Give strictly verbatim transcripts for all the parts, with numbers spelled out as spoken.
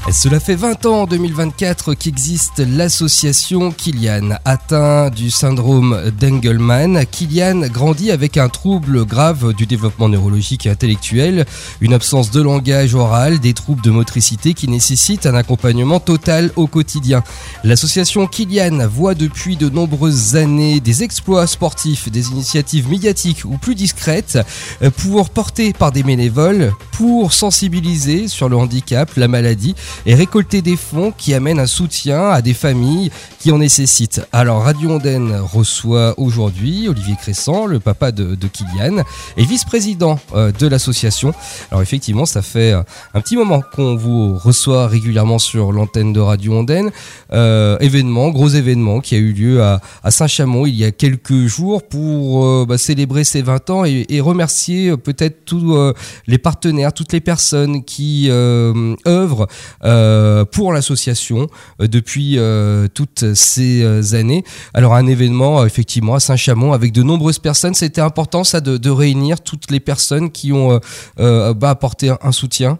Cela fait vingt ans en deux mille vingt-quatre qu'existe l'association Kylian. Atteint du syndrome d'Engelmann, Kylian grandit avec un trouble grave du développement neurologique et intellectuel, une absence de langage oral, des troubles de motricité qui nécessitent un accompagnement total au quotidien. L'association Kylian voit depuis de nombreuses années des exploits sportifs, des initiatives médiatiques ou plus discrètes pour porter par des bénévoles, pour sensibiliser sur le handicap, la maladie et récolter des fonds qui amènent un soutien à des familles qui en nécessitent. Alors Radio Ondaine reçoit aujourd'hui Olivier Cressan, le papa de, de Kylian et vice-président euh, de l'association. Alors effectivement, ça fait un petit moment qu'on vous reçoit régulièrement sur l'antenne de Radio Ondaine. Euh, événement, gros événement qui a eu lieu à, à Saint-Chamond il y a quelques jours pour euh, bah, célébrer ses vingt ans et, et remercier euh, peut-être tous euh, les partenaires, toutes les personnes qui euh, œuvrent Euh, pour l'association euh, depuis euh, toutes ces euh, années. Alors un événement euh, effectivement à Saint-Chamond avec de nombreuses personnes, c'était important ça de, de réunir toutes les personnes qui ont euh, euh, bah, apporté un, un soutien.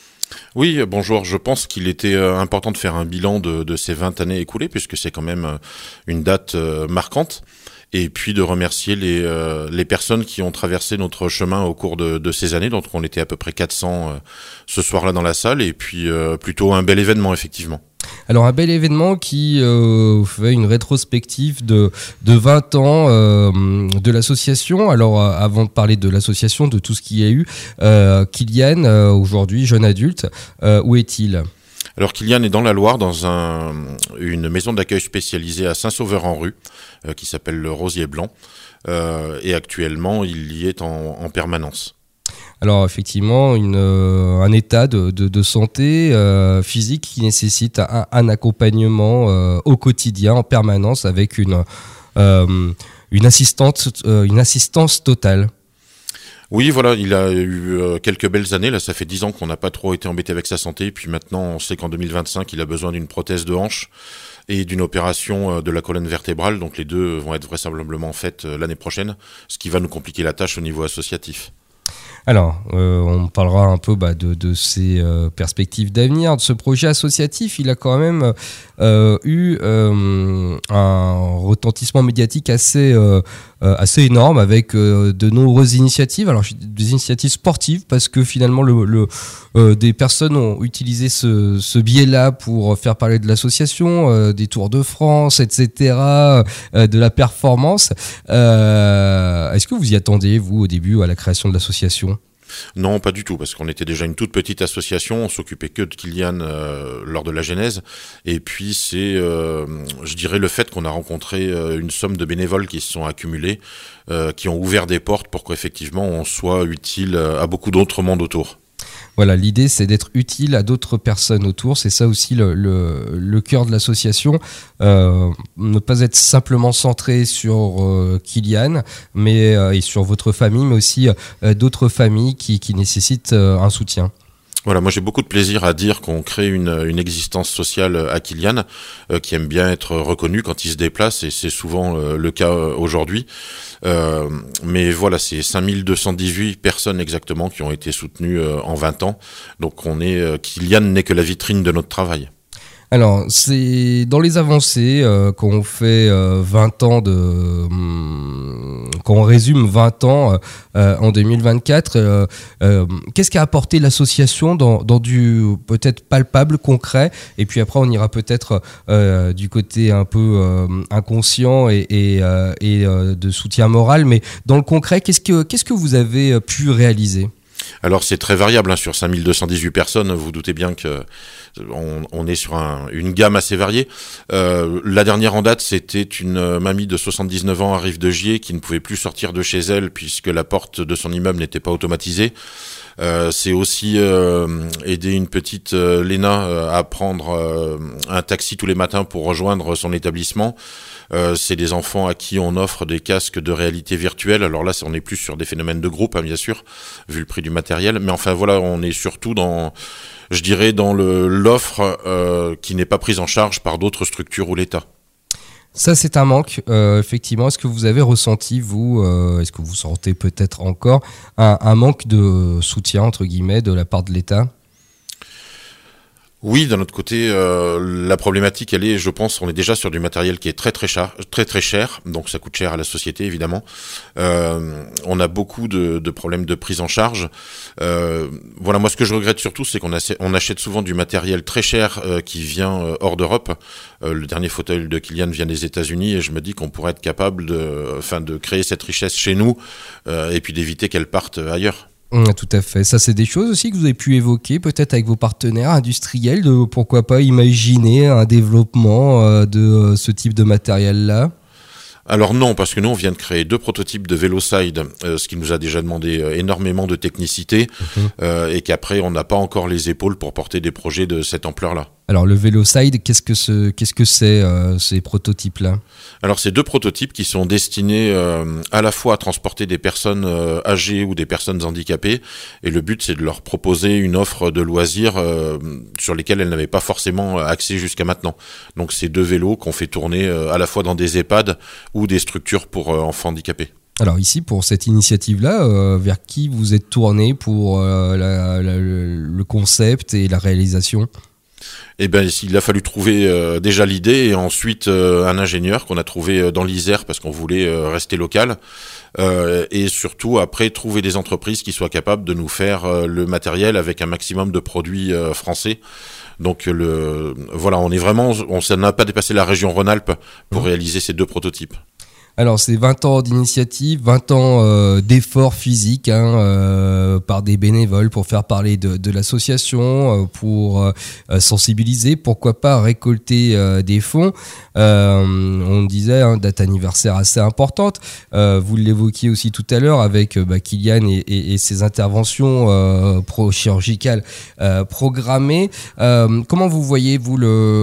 Oui, bonjour. Je pense qu'il était important de faire un bilan de, de ces vingt années écoulées puisque c'est quand même une date marquante. Et puis de remercier les, euh, les personnes qui ont traversé notre chemin au cours de, de ces années. Donc on était à peu près quatre cents euh, ce soir-là dans la salle. Et puis euh, plutôt un bel événement, effectivement. Alors un bel événement qui euh, fait une rétrospective de, de vingt ans euh, de l'association. Alors euh, avant de parler de l'association, de tout ce qu'il y a eu, euh, Kylian, euh, aujourd'hui jeune adulte, euh, où est-il ? Alors Kylian est dans la Loire, dans un, une maison d'accueil spécialisée à Saint-Sauveur-en-Rue, euh, qui s'appelle le Rosier Blanc, euh, et actuellement il y est en, en permanence. Alors effectivement, une, euh, un état de, de, de santé euh, physique qui nécessite un, un accompagnement euh, au quotidien, en permanence, avec une, euh, une, assistante, euh, une assistance totale. Oui, voilà, il a eu euh, quelques belles années. Là, ça fait dix ans qu'on n'a pas trop été embêté avec sa santé. Puis maintenant, on sait qu'en deux mille vingt-cinq, il a besoin d'une prothèse de hanche et d'une opération euh, de la colonne vertébrale. Donc les deux vont être vraisemblablement faites euh, l'année prochaine, ce qui va nous compliquer la tâche au niveau associatif. Alors, euh, on parlera un peu bah, de, de ses euh, perspectives d'avenir. De ce projet associatif, il a quand même euh, eu euh, un retentissement médiatique assez, euh, euh, assez énorme avec euh, de nombreuses initiatives. Alors, des initiatives sportives parce que finalement, le, le, euh, des personnes ont utilisé ce, ce biais-là pour faire parler de l'association, euh, des Tours de France, et cetera, euh, de la performance. Euh, est-ce que vous y attendiez, vous, au début, à la création de l'association ? Non, pas du tout, parce qu'on était déjà une toute petite association, on s'occupait que de Kylian euh, lors de la genèse, et puis c'est, euh, je dirais, le fait qu'on a rencontré euh, une somme de bénévoles qui se sont accumulés, euh, qui ont ouvert des portes pour qu'effectivement on soit utile à beaucoup d'autres mondes autour. Voilà, l'idée c'est d'être utile à d'autres personnes autour, c'est ça aussi le, le, le cœur de l'association, euh, ne pas être simplement centré sur euh, Kylian mais, euh, et sur votre famille, mais aussi euh, d'autres familles qui, qui nécessitent euh, un soutien. Voilà, moi j'ai beaucoup de plaisir à dire qu'on crée une, une existence sociale à Kylian, euh, qui aime bien être reconnu quand il se déplace, et c'est souvent euh, le cas euh, aujourd'hui. Euh, mais voilà, c'est cinq mille deux cent dix-huit personnes exactement qui ont été soutenues euh, en vingt ans. Donc on est, euh, Kylian n'est que la vitrine de notre travail. Alors, c'est dans les avancées euh, qu'on fait euh, vingt ans de... Hum, qu'on résume vingt ans euh, en deux mille vingt-quatre. Euh, euh, qu'est-ce qu'a apporté l'association dans, dans du peut-être palpable, concret ? Et puis après, on ira peut-être euh, du côté un peu euh, inconscient et, et, euh, et euh, de soutien moral. Mais dans le concret, qu'est-ce que, qu'est-ce que vous avez pu réaliser ? Alors c'est très variable, hein, sur cinq mille deux cent dix-huit personnes, vous doutez bien que on, on est sur un, une gamme assez variée. Euh, la dernière en date, c'était une mamie de soixante-dix-neuf ans à Rive-de-Gier qui ne pouvait plus sortir de chez elle puisque la porte de son immeuble n'était pas automatisée. Euh, c'est aussi euh, aider une petite euh, Léna euh, à prendre euh, un taxi tous les matins pour rejoindre son établissement. Euh, c'est des enfants à qui on offre des casques de réalité virtuelle. Alors là, on est plus sur des phénomènes de groupe, hein, bien sûr, vu le prix du matériel. Mais enfin voilà, on est surtout dans, je dirais, dans le, l'offre euh, qui n'est pas prise en charge par d'autres structures ou l'État. Ça, c'est un manque, euh, effectivement. Est-ce que vous avez ressenti, vous, euh, est-ce que vous sentez peut-être encore un, un manque de soutien, entre guillemets, de la part de l'État ? Oui, d'un autre côté, euh, la problématique, elle est, je pense, on est déjà sur du matériel qui est très très cher, très très cher, donc ça coûte cher à la société évidemment. Euh, on a beaucoup de, de problèmes de prise en charge. Euh, voilà, moi ce que je regrette surtout, c'est qu'on a, on achète souvent du matériel très cher euh, qui vient euh, hors d'Europe. Euh, le dernier fauteuil de Kylian vient des États-Unis et je me dis qu'on pourrait être capable de, enfin, de créer cette richesse chez nous euh, et puis d'éviter qu'elle parte ailleurs. Tout à fait. Ça, c'est des choses aussi que vous avez pu évoquer peut-être avec vos partenaires industriels, de pourquoi pas imaginer un développement euh, de euh, ce type de matériel-là. Alors non, parce que nous, on vient de créer deux prototypes de Velocide, euh, ce qui nous a déjà demandé euh, énormément de technicité, mmh. euh, et qu'après, on n'a pas encore les épaules pour porter des projets de cette ampleur-là. Alors le Velocide, qu'est-ce que ce, qu'est-ce que c'est euh, ces prototypes-là ? Alors c'est deux prototypes qui sont destinés euh, à la fois à transporter des personnes euh, âgées ou des personnes handicapées, et le but c'est de leur proposer une offre de loisirs euh, sur lesquelles elles n'avaient pas forcément accès jusqu'à maintenant. Donc c'est deux vélos qu'on fait tourner euh, à la fois dans des EHPAD ou des structures pour euh, enfants handicapés. Alors ici, pour cette initiative-là, euh, vers qui vous êtes tourné pour euh, la, la, le concept et la réalisation ? Eh ben, il a fallu trouver euh, déjà l'idée et ensuite euh, un ingénieur qu'on a trouvé euh, dans l'Isère parce qu'on voulait euh, rester local euh, et surtout après trouver des entreprises qui soient capables de nous faire euh, le matériel avec un maximum de produits euh, français. Donc le voilà, on est vraiment, on ça n'a pas dépassé la région Rhône-Alpes pour mmh. réaliser ces deux prototypes. Alors c'est vingt ans d'initiative, vingt ans euh, d'efforts physiques hein, euh, par des bénévoles pour faire parler de, de l'association, euh, pour euh, sensibiliser, pourquoi pas récolter euh, des fonds. Euh, on disait, hein, date anniversaire assez importante, euh, vous l'évoquiez aussi tout à l'heure avec bah, Kylian et, et, et ses interventions euh, pro-chirurgicales euh, programmées. Euh, comment vous voyez, vous,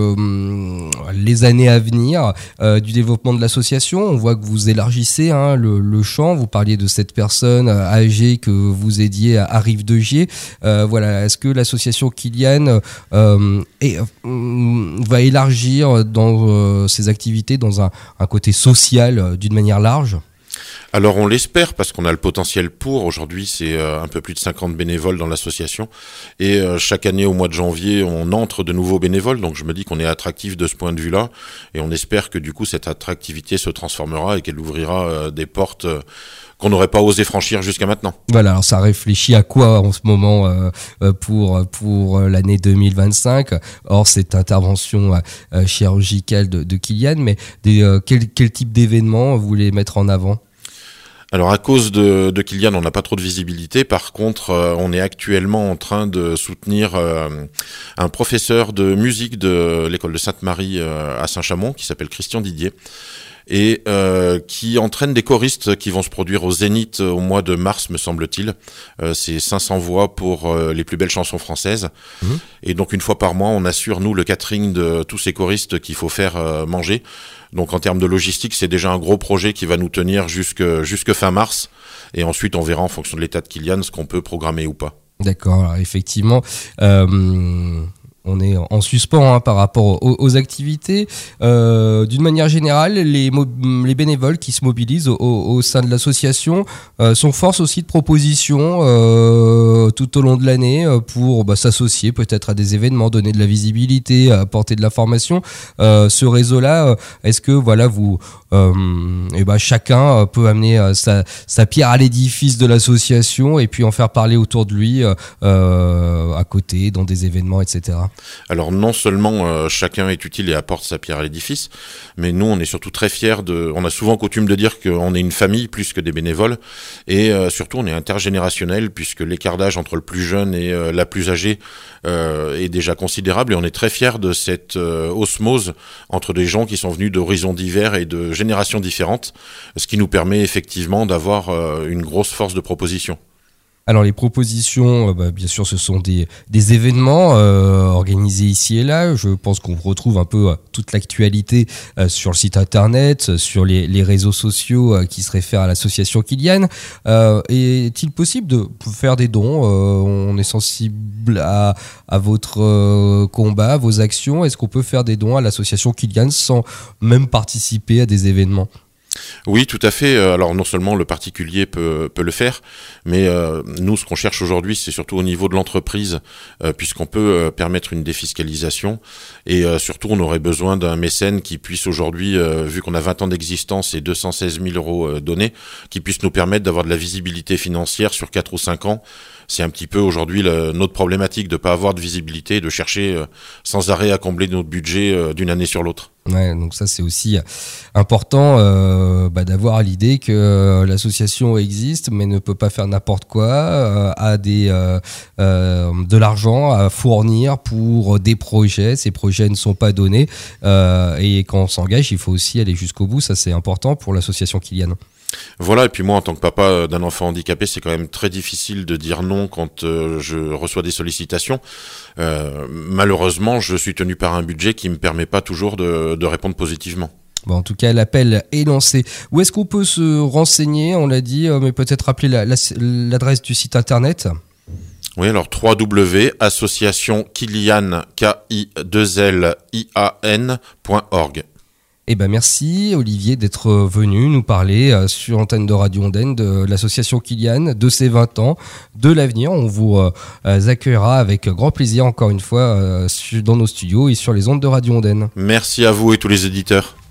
le, les années à venir euh, du développement de l'association ? On voit que vous élargissez hein, le, le champ, vous parliez de cette personne âgée que vous aidiez à, à Rive-de-Gier. Euh, voilà, est-ce que l'association Kylian euh, est, euh, va élargir dans euh, ses activités dans un, un côté social euh, d'une manière large ? Alors on l'espère parce qu'on a le potentiel pour. Aujourd'hui c'est euh, un peu plus de cinquante bénévoles dans l'association et euh, chaque année au mois de janvier on entre de nouveaux bénévoles, donc je me dis qu'on est attractif de ce point de vue-là et on espère que du coup cette attractivité se transformera et qu'elle ouvrira euh, des portes euh, qu'on n'aurait pas osé franchir jusqu'à maintenant. Voilà, alors ça réfléchit à quoi en ce moment euh, pour, pour l'année deux mille vingt-cinq, hors cette intervention euh, chirurgicale de, de Kylian, mais des, euh, quel, quel type d'événement vous voulez mettre en avant ? Alors à cause de, de Kylian, on n'a pas trop de visibilité. Par contre, euh, on est actuellement en train de soutenir euh, un professeur de musique de l'école de Sainte-Marie euh, à Saint-Chamond qui s'appelle Christian Didier et euh, qui entraîne des choristes qui vont se produire au Zénith au mois de mars, me semble-t-il. Euh, c'est cinq cents voix pour euh, les plus belles chansons françaises. Mmh. Et donc une fois par mois, on assure, nous, le catering de tous ces choristes qu'il faut faire euh, manger. Donc en termes de logistique, c'est déjà un gros projet qui va nous tenir jusque, jusque fin mars. Et ensuite, on verra en fonction de l'état de Kylian ce qu'on peut programmer ou pas. D'accord, alors effectivement... Euh... On est en suspens hein, par rapport aux, aux activités. Euh, d'une manière générale, les, mo- les bénévoles qui se mobilisent au, au sein de l'association euh, sont force aussi de propositions euh, tout au long de l'année euh, pour bah, s'associer peut-être à des événements, donner de la visibilité, apporter de l'information. Euh, ce réseau-là, est-ce que voilà vous, euh, et bah, chacun peut amener euh, sa, sa pierre à l'édifice de l'association et puis en faire parler autour de lui euh, à côté, dans des événements, et cetera. Alors non seulement euh, chacun est utile et apporte sa pierre à l'édifice, mais nous on est surtout très fiers de... On a souvent coutume de dire qu'on est une famille plus que des bénévoles, et euh, surtout on est intergénérationnel puisque l'écart d'âge entre le plus jeune et euh, la plus âgée euh, est déjà considérable, et on est très fiers de cette euh, osmose entre des gens qui sont venus d'horizons divers et de générations différentes, ce qui nous permet effectivement d'avoir euh, une grosse force de proposition. Alors les propositions, euh, bah, bien sûr, ce sont des, des événements euh, organisés ici et là. Je pense qu'on retrouve un peu euh, toute l'actualité euh, sur le site internet, sur les, les réseaux sociaux euh, qui se réfèrent à l'association Kylian. Euh, est-il possible de faire des dons ? euh, On est sensible à, à votre euh, combat, à vos actions. Est-ce qu'on peut faire des dons à l'association Kylian sans même participer à des événements ? Oui, tout à fait. Alors non seulement le particulier peut, peut le faire, mais euh, nous, ce qu'on cherche aujourd'hui, c'est surtout au niveau de l'entreprise, euh, puisqu'on peut euh, permettre une défiscalisation. Et euh, surtout, on aurait besoin d'un mécène qui puisse aujourd'hui, euh, vu qu'on a vingt ans d'existence et deux cent seize mille euros euh, donnés, qui puisse nous permettre d'avoir de la visibilité financière sur quatre ou cinq ans. C'est un petit peu aujourd'hui le, notre problématique de ne pas avoir de visibilité et de chercher euh, sans arrêt à combler notre budget euh, d'une année sur l'autre. Ouais, donc ça c'est aussi important euh, bah, d'avoir l'idée que euh, l'association existe mais ne peut pas faire n'importe quoi, euh, a des, euh, euh, de l'argent à fournir pour des projets, ces projets ne sont pas donnés euh, et quand on s'engage il faut aussi aller jusqu'au bout, ça c'est important pour l'association Kylian. Voilà, et puis moi en tant que papa d'un enfant handicapé, c'est quand même très difficile de dire non quand euh, je reçois des sollicitations. Euh, malheureusement, je suis tenu par un budget qui me permet pas toujours de, de répondre positivement. Bon, en tout cas, l'appel est lancé. Où est-ce qu'on peut se renseigner ? On l'a dit, mais peut-être rappeler la, la, l'adresse du site internet. Oui, alors w w w point association Kylian K I deux L I A N point org. Eh ben merci Olivier d'être venu nous parler euh, sur l'antenne de Radio Ondaine de l'association Kylian, de ses vingt ans, de l'avenir. On vous euh, accueillera avec grand plaisir encore une fois euh, dans nos studios et sur les ondes de Radio Ondaine. Merci à vous et tous les éditeurs.